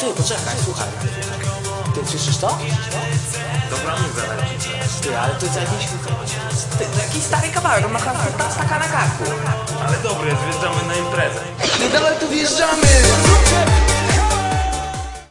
Ty, poczekaj, słuchaj. Ty, słyszysz to? Dobra muza leci. Ty, ale to jest jakiś... Ty, to jakiś stary kawałek, on ma taka na karku. Ale dobry jest, wjeżdżamy na imprezę. Ty, dawaj tu wjeżdżamy!